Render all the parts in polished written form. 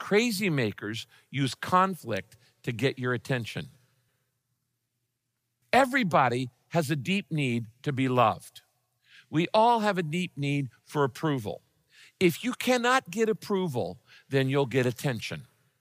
crazy makers use conflict to get your attention. Everybody has a deep need to be loved. We all have a deep need for approval. If you cannot get approval, then you'll get attention,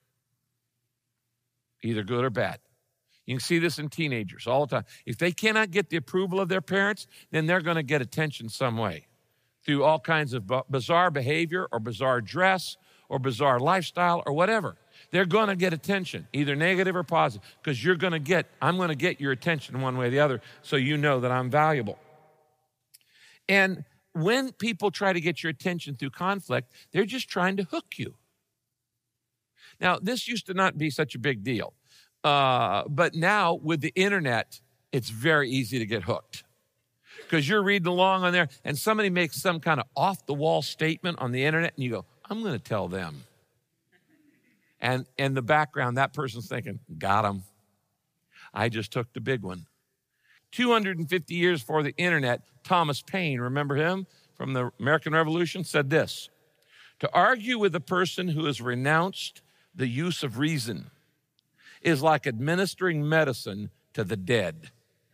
either good or bad. You can see this in teenagers all the time. If they cannot get the approval of their parents, then they're going to get attention some way through all kinds of bizarre behavior or bizarre dress or bizarre lifestyle or whatever. They're going to get attention, either negative or positive, because I'm going to get your attention one way or the other, so you know that I'm valuable. And when people try to get your attention through conflict, they're just trying to hook you. Now, this used to not be such a big deal. But now with the internet, it's very easy to get hooked. Because you're reading along on there and somebody makes some kind of off-the-wall statement on the internet and you go, I'm going to tell them. And in the background, that person's thinking, got him. I just took the big one. 250 years before the internet, Thomas Paine, remember him from the American Revolution, said this: to argue with a person who has renounced the use of reason is like administering medicine to the dead.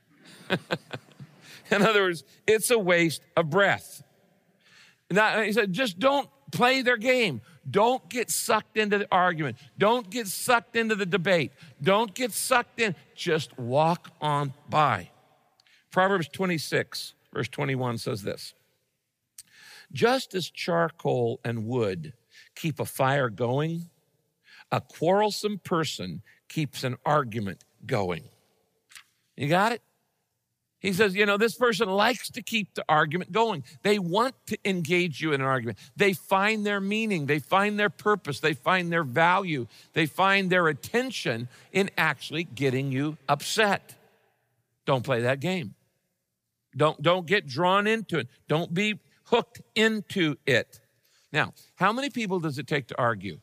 In other words, it's a waste of breath. Now, he said, just don't play their game. Don't get sucked into the argument. Don't get sucked into the debate. Don't get sucked in. Just walk on by. Proverbs 26, verse 21 says this: just as charcoal and wood keep a fire going, a quarrelsome person keeps an argument going. You got it? He says, this person likes to keep the argument going. They want to engage you in an argument. They find their meaning. They find their purpose. They find their value. They find their attention in actually getting you upset. Don't play that game. Don't get drawn into it. Don't be hooked into it. Now, how many people does it take to argue?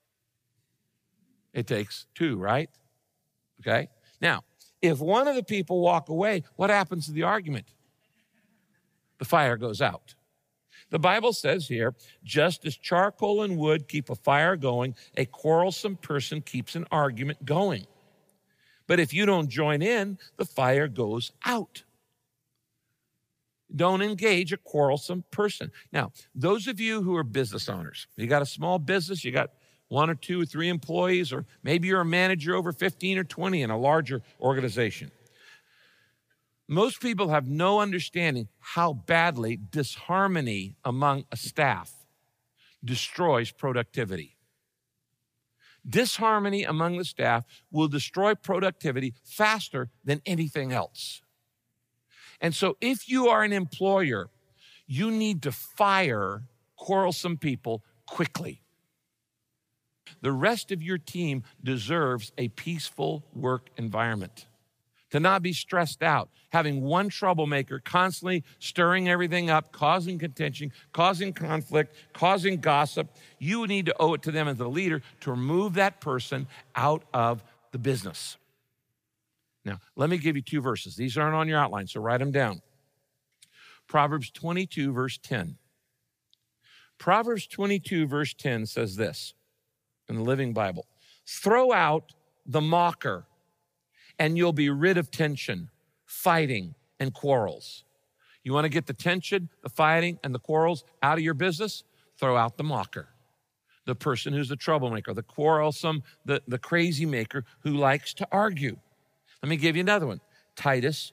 It takes two, right? Okay. Now, if one of the people walk away, what happens to the argument? The fire goes out. The Bible says here, just as charcoal and wood keep a fire going, a quarrelsome person keeps an argument going. But if you don't join in, the fire goes out. Don't engage a quarrelsome person. Now, those of you who are business owners, you got a small business, you got 1 or 2 or 3 employees, or maybe you're a manager over 15 or 20 in a larger organization. Most people have no understanding how badly disharmony among a staff destroys productivity. Disharmony among the staff will destroy productivity faster than anything else. And so if you are an employer, you need to fire quarrelsome people quickly. The rest of your team deserves a peaceful work environment. To not be stressed out, having one troublemaker constantly stirring everything up, causing contention, causing conflict, causing gossip. You need to owe it to them as a leader to remove that person out of the business. Now, let me give you 2 verses. These aren't on your outline, so write them down. Proverbs 22, verse 10. Proverbs 22, verse 10 says this in the Living Bible: throw out the mocker, and you'll be rid of tension, fighting, and quarrels. You want to get the tension, the fighting, and the quarrels out of your business? Throw out the mocker, the person who's the troublemaker, the quarrelsome, the crazy maker who likes to argue. Let me give you another one. Titus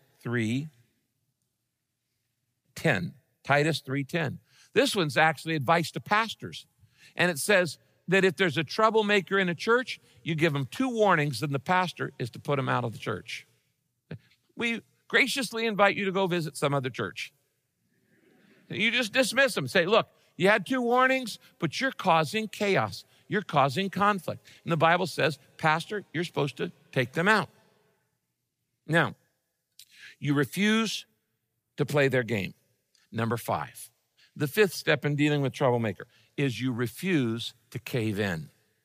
3:10. Titus 3:10. This one's actually advice to pastors. And it says that if there's a troublemaker in a church, you give them 2 warnings, then the pastor is to put them out of the church. We graciously invite you to go visit some other church. You just dismiss them. Say, look, you had 2 warnings, but you're causing chaos. You're causing conflict. And the Bible says, pastor, you're supposed to take them out. Now, you refuse to play their game. Number 5. The 5th step in dealing with troublemaker is you refuse to cave in.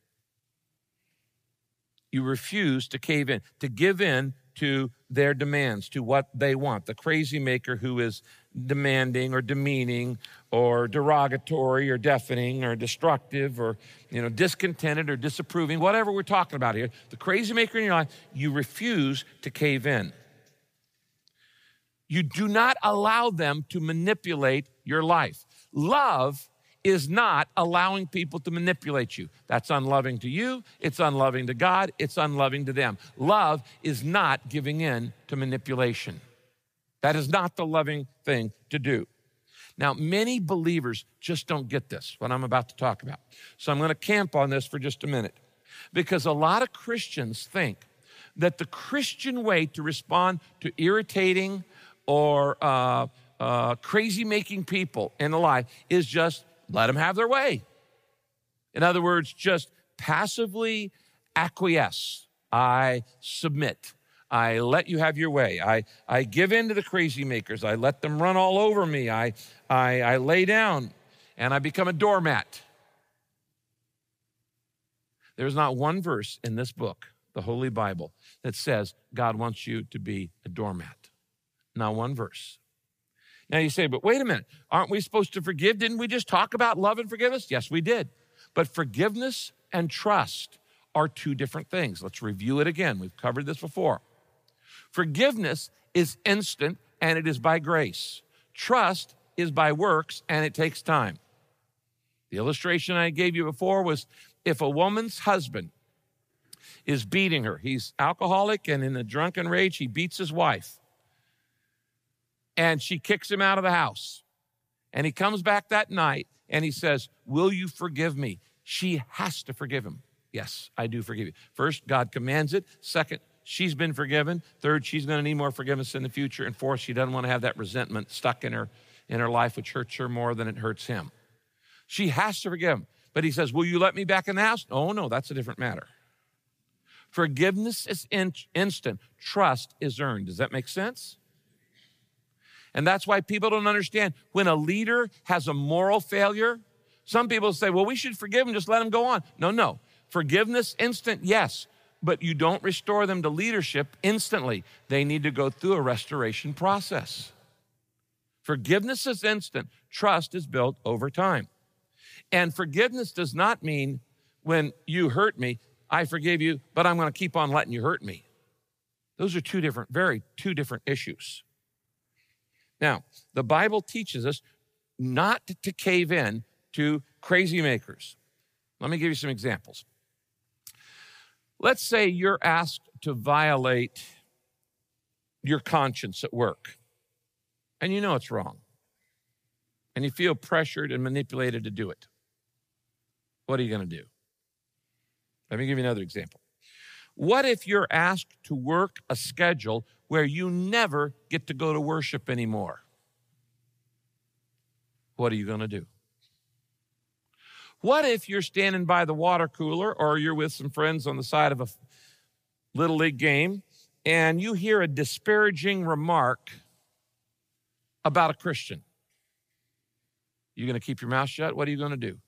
You refuse to cave in, to give in to their demands, to what they want. The crazy maker who is demanding or demeaning or derogatory or deafening or destructive or discontented or disapproving, whatever we're talking about here, the crazy maker in your life, you refuse to cave in. You do not allow them to manipulate your life. Love is not allowing people to manipulate you. That's unloving to you. It's unloving to God. It's unloving to them. Love is not giving in to manipulation. That is not the loving thing to do. Now, many believers just don't get this, what I'm about to talk about. So I'm going to camp on this for just a minute, because a lot of Christians think that the Christian way to respond to irritating or crazy-making people in the life is just let them have their way. In other words, just passively acquiesce. I submit. I let you have your way. I give in to the crazy makers. I let them run all over me. I lay down and I become a doormat. There's not one verse in this book, the Holy Bible, that says God wants you to be a doormat. Not one verse. Now you say, but wait a minute, aren't we supposed to forgive? Didn't we just talk about love and forgiveness? Yes, we did. But forgiveness and trust are two different things. Let's review it again. We've covered this before. Forgiveness is instant and it is by grace. Trust is by works and it takes time. The illustration I gave you before was if a woman's husband is beating her, he's alcoholic and in a drunken rage, he beats his wife. And she kicks him out of the house. And he comes back that night and he says, will you forgive me? She has to forgive him. Yes, I do forgive you. First, God commands it. Second, she's been forgiven. Third, she's going to need more forgiveness in the future. And fourth, she doesn't want to have that resentment stuck in her life, which hurts her more than it hurts him. She has to forgive him. But he says, will you let me back in the house? Oh, no, that's a different matter. Forgiveness is instant. Trust is earned. Does that make sense? And that's why people don't understand when a leader has a moral failure. Some people say, well, we should forgive him, just let him go on. No. Forgiveness, instant, yes. But you don't restore them to leadership instantly. They need to go through a restoration process. Forgiveness is instant. Trust is built over time. And forgiveness does not mean when you hurt me, I forgive you, but I'm going to keep on letting you hurt me. Those are two different issues. Now, the Bible teaches us not to cave in to crazy makers. Let me give you some examples. Let's say you're asked to violate your conscience at work, and you know it's wrong, and you feel pressured and manipulated to do it. What are you going to do? Let me give you another example. What if you're asked to work a schedule where you never get to go to worship anymore? What are you going to do? What if you're standing by the water cooler or you're with some friends on the side of a little league game and you hear a disparaging remark about a Christian? You going to keep your mouth shut? What are you going to do?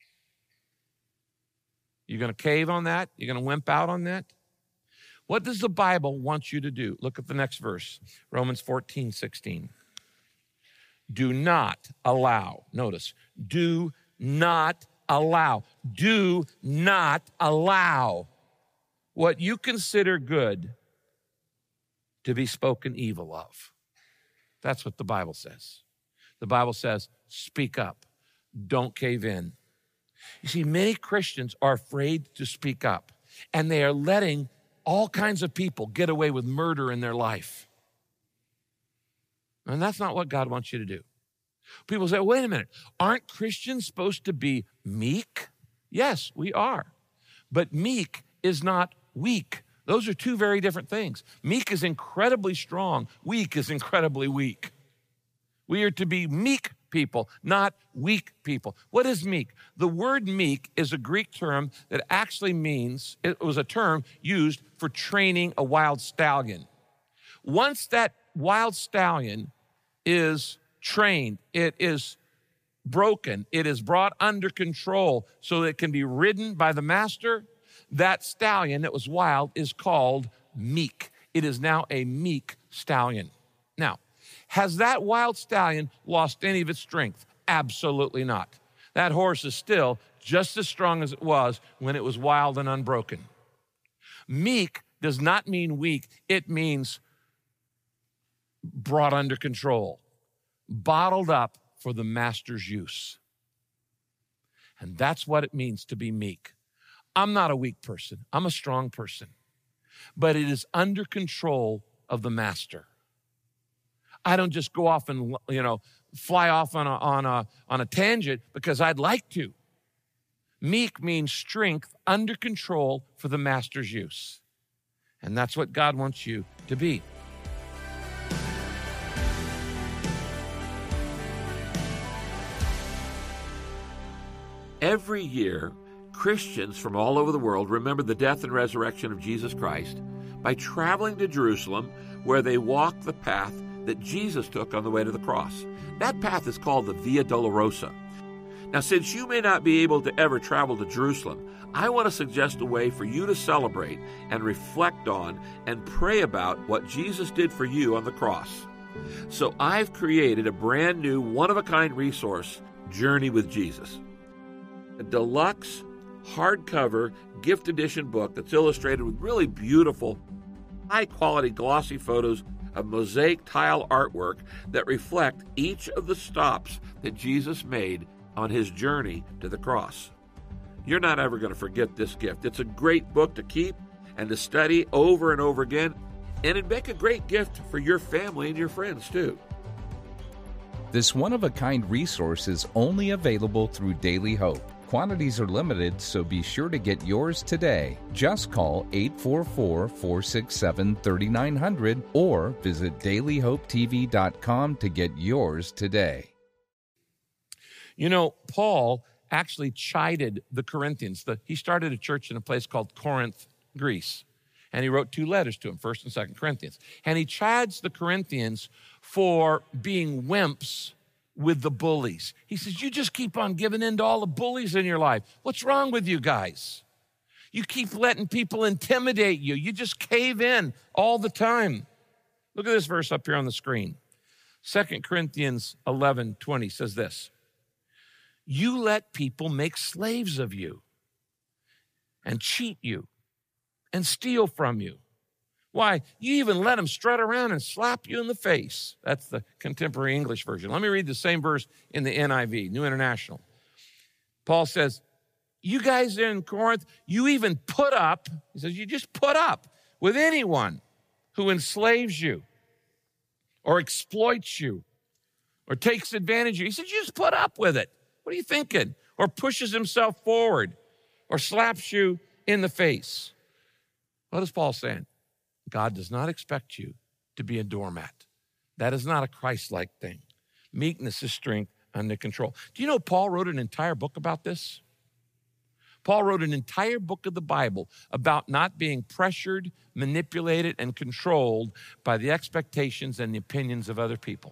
You going to cave on that? You going to wimp out on that? What does the Bible want you to do? Look at the next verse, Romans 14:16. Do not allow, notice, do not allow what you consider good to be spoken evil of. That's what the Bible says. The Bible says, speak up. Don't cave in. You see, many Christians are afraid to speak up, and they are letting all kinds of people get away with murder in their life. And that's not what God wants you to do. People say, wait a minute, aren't Christians supposed to be meek? Yes, we are. But meek is not weak. Those are two very different things. Meek is incredibly strong. Weak is incredibly weak. We are to be meek people, not weak people. What is meek? The word meek is a Greek term that actually means, it was a term used for training a wild stallion. Once that wild stallion is trained, it is broken, it is brought under control so that it can be ridden by the master, that stallion that was wild is called meek. It is now a meek stallion. Now, has that wild stallion lost any of its strength? Absolutely not. That horse is still just as strong as it was when it was wild and unbroken. Meek does not mean weak. It means brought under control, bottled up for the master's use. And that's what it means to be meek. I'm not a weak person. I'm a strong person. But it is under control of the master. I don't just go off and, fly off on a tangent because I'd like to. Meek means strength under control for the master's use. And that's what God wants you to be. Every year, Christians from all over the world remember the death and resurrection of Jesus Christ by traveling to Jerusalem, where they walk the path that Jesus took on the way to the cross. That path is called the Via Dolorosa. Now, since you may not be able to ever travel to Jerusalem, I want to suggest a way for you to celebrate and reflect on and pray about what Jesus did for you on the cross. So I've created a brand new, one-of-a-kind resource, Journey with Jesus. A deluxe, hardcover, gift edition book that's illustrated with really beautiful, high-quality, glossy photos of mosaic tile artwork that reflect each of the stops that Jesus made on his journey to the cross. You're not ever going to forget this gift. It's a great book to keep and to study over and over again, and it'd make a great gift for your family and your friends, too. This one-of-a-kind resource is only available through Daily Hope. Quantities are limited, so be sure to get yours today. Just call 844-467-3900 or visit dailyhopetv.com to get yours today. Paul actually chided the Corinthians. He started a church in a place called Corinth, Greece. And he wrote 2 letters to them, 1st and 2nd Corinthians. And he chides the Corinthians for being wimps with the bullies. He says, you just keep on giving in to all the bullies in your life. What's wrong with you guys? You keep letting people intimidate you. You just cave in all the time. Look at this verse up here on the screen. 2 Corinthians 11:20 says this. You let people make slaves of you and cheat you and steal from you. Why, you even let them strut around and slap you in the face. That's the contemporary English version. Let me read the same verse in the NIV, New International. Paul says, you guys in Corinth, you even put up, he says, you just put up with anyone who enslaves you or exploits you or takes advantage of you. He says, you just put up with it. What are you thinking? Or pushes himself forward or slaps you in the face. What is Paul saying? God does not expect you to be a doormat. That is not a Christ-like thing. Meekness is strength under control. Do you know Paul wrote an entire book about this? Paul wrote an entire book of the Bible about not being pressured, manipulated, and controlled by the expectations and the opinions of other people.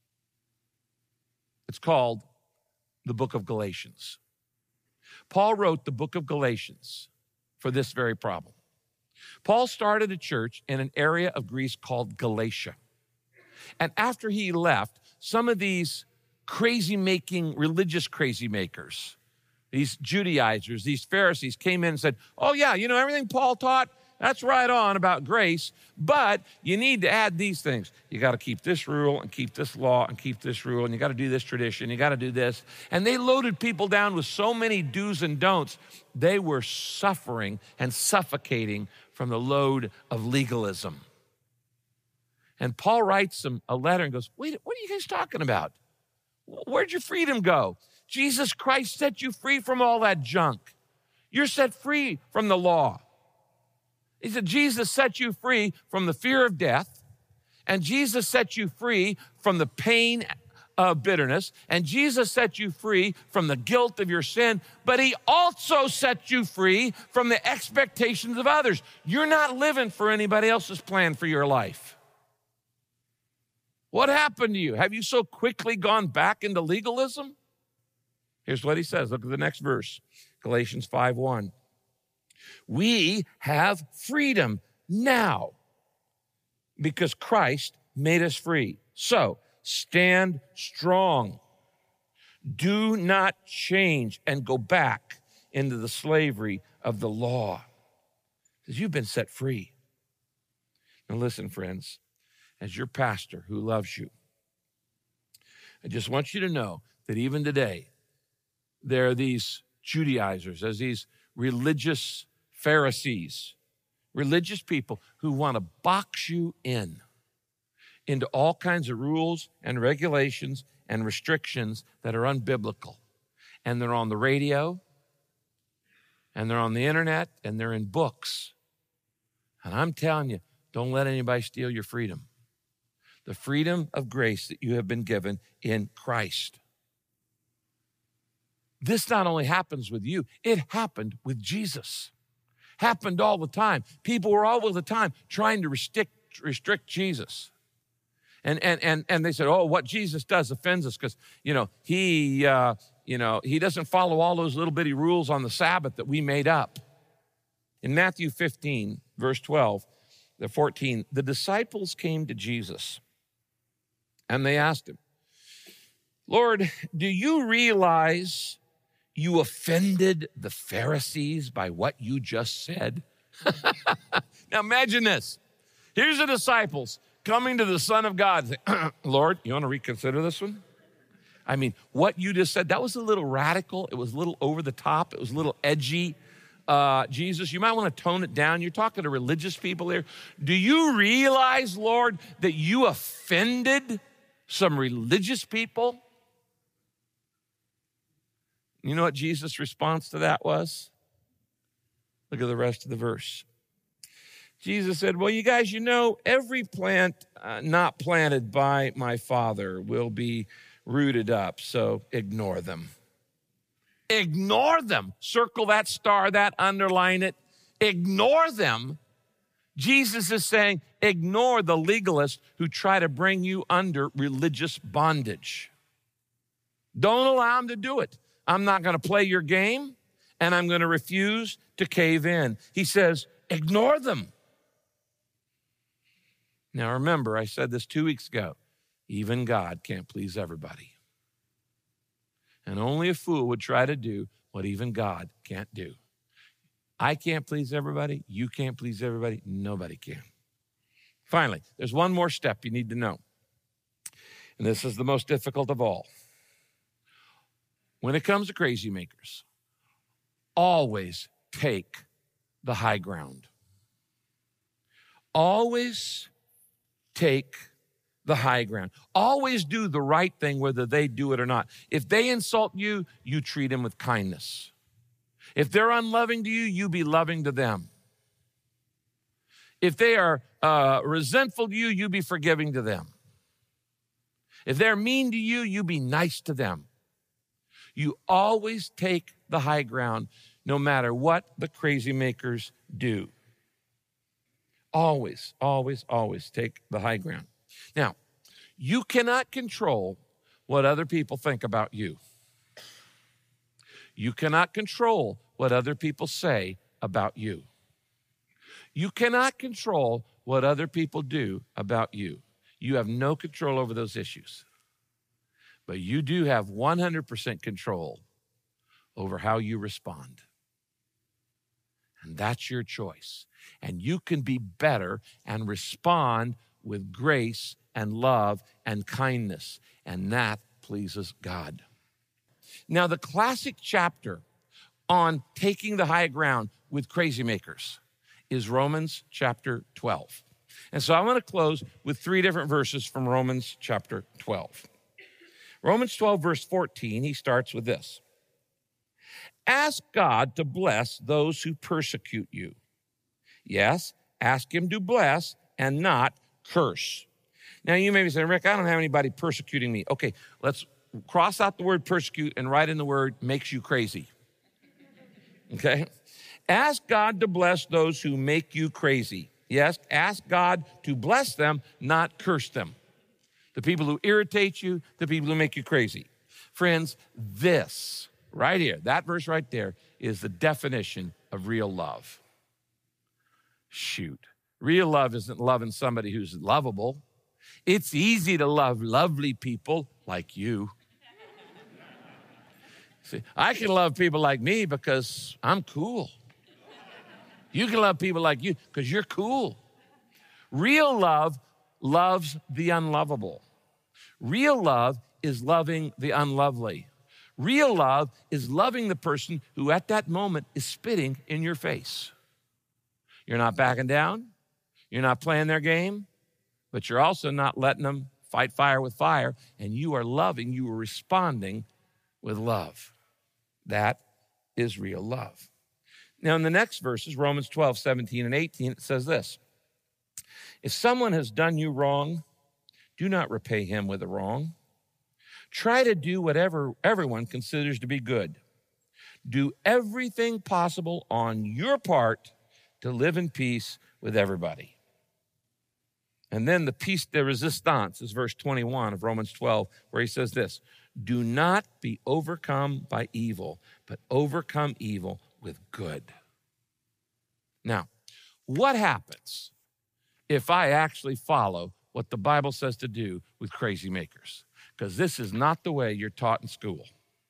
It's called the book of Galatians. Paul wrote the book of Galatians for this very problem. Paul started a church in an area of Greece called Galatia. And after he left, some of these religious crazy makers, these Judaizers, these Pharisees came in and said, oh yeah, everything Paul taught, that's right on about grace, but you need to add these things. You got to keep this rule and keep this law and keep this rule, and you got to do this tradition, you got to do this. And they loaded people down with so many do's and don'ts, they were suffering and suffocating from the load of legalism. And Paul writes them a letter and goes, wait, what are you guys talking about? Where'd your freedom go? Jesus Christ set you free from all that junk. You're set free from the law. He said, Jesus set you free from the fear of death, and Jesus set you free from the pain of bitterness, and Jesus set you free from the guilt of your sin, but he also set you free from the expectations of others. You're not living for anybody else's plan for your life. What happened to you? Have you so quickly gone back into legalism? Here's what he says. Look at the next verse, Galatians 5:1. We have freedom now because Christ made us free. So stand strong. Do not change and go back into the slavery of the law, because you've been set free. Now listen, friends, as your pastor who loves you, I just want you to know that even today, there are these Judaizers, there's these religious Pharisees, religious people who want to box you into all kinds of rules and regulations and restrictions that are unbiblical. And they're on the radio, and they're on the internet, and they're in books. And I'm telling you, don't let anybody steal your freedom. The freedom of grace that you have been given in Christ. This not only happens with you, it happened with Jesus. Happened all the time. People were all the time trying to restrict Jesus. And they said, oh, what Jesus does offends us because, he doesn't follow all those little bitty rules on the Sabbath that we made up. In Matthew 15, verse 12, the 14, the disciples came to Jesus and they asked him, Lord, do you realize you offended the Pharisees by what you just said? Now imagine this. Here's the disciples coming to the Son of God. Say, Lord, you want to reconsider this one? I mean, what you just said, that was a little radical. It was a little over the top. It was a little edgy. Jesus, you might want to tone it down. You're talking to religious people here. Do you realize, Lord, that you offended some religious people? You know what Jesus' response to that was? Look at the rest of the verse. Jesus said, well, you guys, every plant not planted by my Father will be rooted up, so ignore them. Ignore them. Circle that star, that underline it. Ignore them. Jesus is saying, ignore the legalists who try to bring you under religious bondage. Don't allow them to do it. I'm not going to play your game, and I'm going to refuse to cave in. He says, ignore them. Now remember, I said this 2 weeks ago, even God can't please everybody. And only a fool would try to do what even God can't do. I can't please everybody. You can't please everybody. Nobody can. Finally, there's one more step you need to know. And this is the most difficult of all. When it comes to crazy makers, always take the high ground. Always take the high ground. Always do the right thing, whether they do it or not. If they insult you, you treat them with kindness. If they're unloving to you, you be loving to them. If they are resentful to you, you be forgiving to them. If they're mean to you, you be nice to them. You always take the high ground, no matter what the crazy makers do. Always, always, always take the high ground. Now, you cannot control what other people think about you. You cannot control what other people say about you. You cannot control what other people do about you. You have no control over those issues. But you do have 100% control over how you respond. And that's your choice. And you can be better and respond with grace and love and kindness. And that pleases God. Now, the classic chapter on taking the high ground with crazy makers is Romans chapter 12. And so I want to close with 3 different verses from Romans chapter 12. Romans 12, verse 14, he starts with this. Ask God to bless those who persecute you. Yes, ask him to bless and not curse. Now, you may be saying, Rick, I don't have anybody persecuting me. Okay, let's cross out the word persecute and write in the word makes you crazy. Okay? Ask God to bless those who make you crazy. Yes, ask God to bless them, not curse them. The people who irritate you, the people who make you crazy. Friends, this right here, that verse right there, is the definition of real love. Shoot. Real love isn't loving somebody who's lovable. It's easy to love lovely people like you. See, I can love people like me because I'm cool. You can love people like you because you're cool. Real love loves the unlovable. Real love is loving the unlovely. Real love is loving the person who at that moment is spitting in your face. You're not backing down. You're not playing their game, but you're also not letting them fight fire with fire, and you are loving, you are responding with love. That is real love. Now, in the next verses, Romans 12, 17, and 18, it says this: if someone has done you wrong, do not repay him with a wrong. Try to do whatever everyone considers to be good. Do everything possible on your part to live in peace with everybody. And then the piece de resistance is verse 21 of Romans 12, where he says this: do not be overcome by evil, but overcome evil with good. Now, what happens if I actually follow what the Bible says to do with crazy makers? Because this is not the way you're taught in school.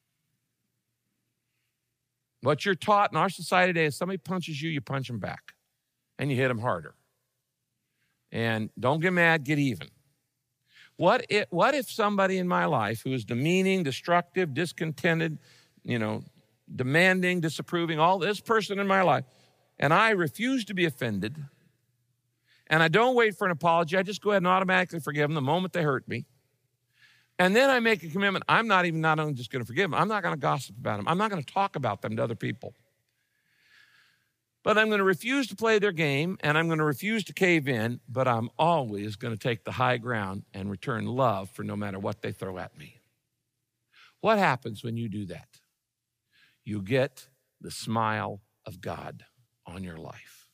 What you're taught in our society today is somebody punches you, you punch them back, and you hit them harder. And don't get mad, get even. What if somebody in my life who is demeaning, destructive, discontented, demanding, disapproving, all this person in my life, and I refuse to be offended, and I don't wait for an apology, I just go ahead and automatically forgive them the moment they hurt me. And then I make a commitment, I'm not only just going to forgive them, I'm not going to gossip about them. I'm not going to talk about them to other people. But I'm going to refuse to play their game, and I'm going to refuse to cave in, but I'm always going to take the high ground and return love for no matter what they throw at me. What happens when you do that? You get the smile of God on your life.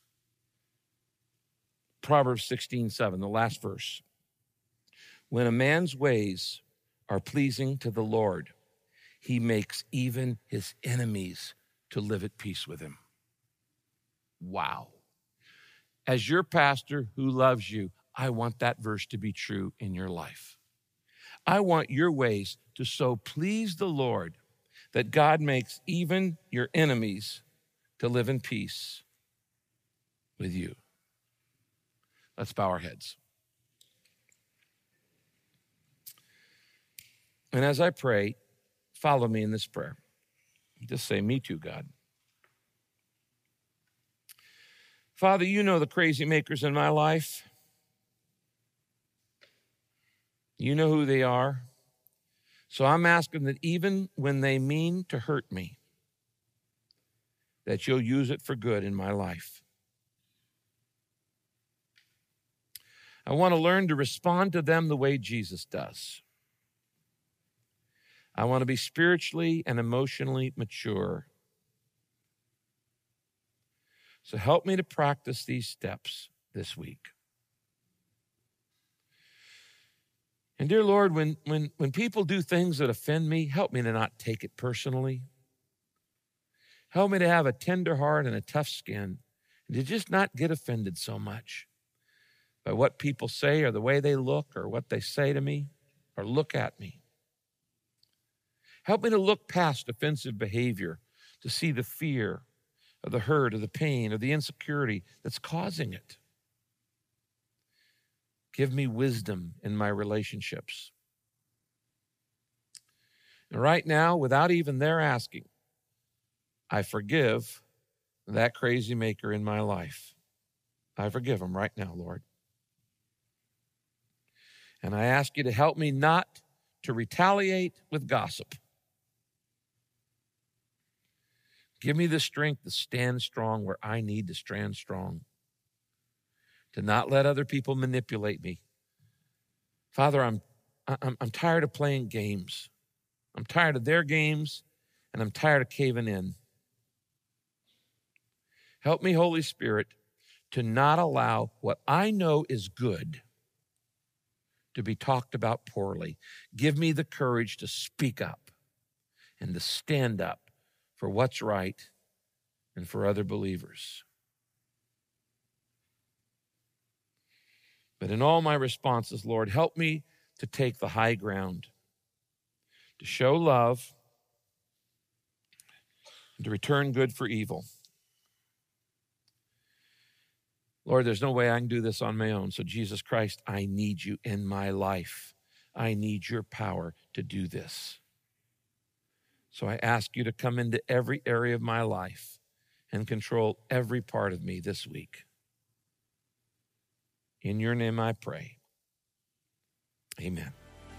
Proverbs 16:7, the last verse. When a man's ways are pleasing to the Lord, he makes even his enemies to live at peace with him. Wow. As your pastor who loves you, I want that verse to be true in your life. I want your ways to so please the Lord that God makes even your enemies to live in peace with you. Let's bow our heads. And as I pray, follow me in this prayer. Just say, me too, God. Father, you know the crazy makers in my life. You know who they are. So I'm asking that even when they mean to hurt me, that you'll use it for good in my life. I want to learn to respond to them the way Jesus does. I want to be spiritually and emotionally mature. So help me to practice these steps this week. And dear Lord, when people do things that offend me, help me to not take it personally. Help me to have a tender heart and a tough skin, and to just not get offended so much by what people say or the way they look or what they say to me or look at me. Help me to look past offensive behavior, to see the fear or the hurt or the pain or the insecurity that's causing it. Give me wisdom in my relationships. And right now, without even their asking, I forgive that crazy maker in my life. I forgive him right now, Lord. And I ask you to help me not to retaliate with gossip. Give me the strength to stand strong where I need to stand strong, to not let other people manipulate me. Father, I'm tired of playing games. I'm tired of their games, and I'm tired of caving in. Help me, Holy Spirit, to not allow what I know is good to be talked about poorly. Give me the courage to speak up and to stand up for what's right and for other believers. But in all my responses, Lord, help me to take the high ground, to show love, and to return good for evil. Lord, there's no way I can do this on my own. So Jesus Christ, I need you in my life. I need your power to do this. So I ask you to come into every area of my life and control every part of me this week. In your name I pray. Amen.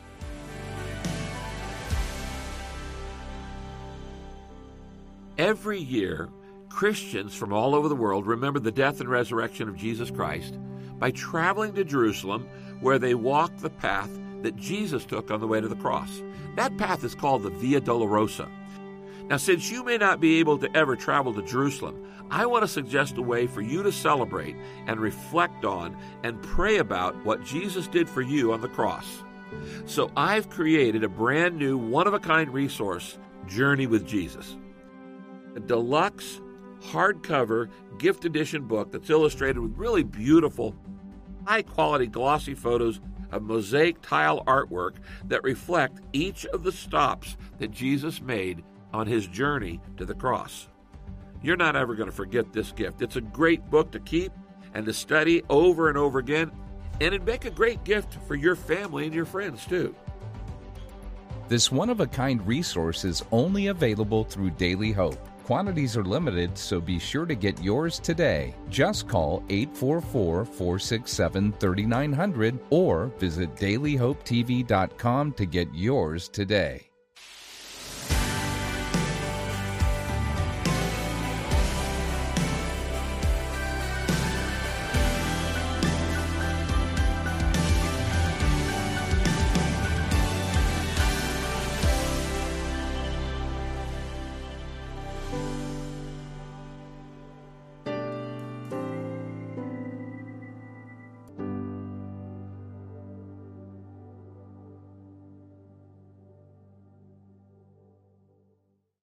Every year, Christians from all over the world remember the death and resurrection of Jesus Christ by traveling to Jerusalem, where they walk the path that Jesus took on the way to the cross. That path is called the Via Dolorosa. Now, since you may not be able to ever travel to Jerusalem, I want to suggest a way for you to celebrate and reflect on and pray about what Jesus did for you on the cross. So I've created a brand new, one-of-a-kind resource, Journey with Jesus. A deluxe, hardcover, gift edition book that's illustrated with really beautiful, high-quality, glossy photos of mosaic tile artwork that reflect each of the stops that Jesus made on his journey to the cross. You're not ever going to forget this gift. It's a great book to keep and to study over and over again, and it'd make a great gift for your family and your friends, too. This one-of-a-kind resource is only available through Daily Hope. Quantities are limited, so be sure to get yours today. Just call 844-467-3900 or visit dailyhopetv.com to get yours today.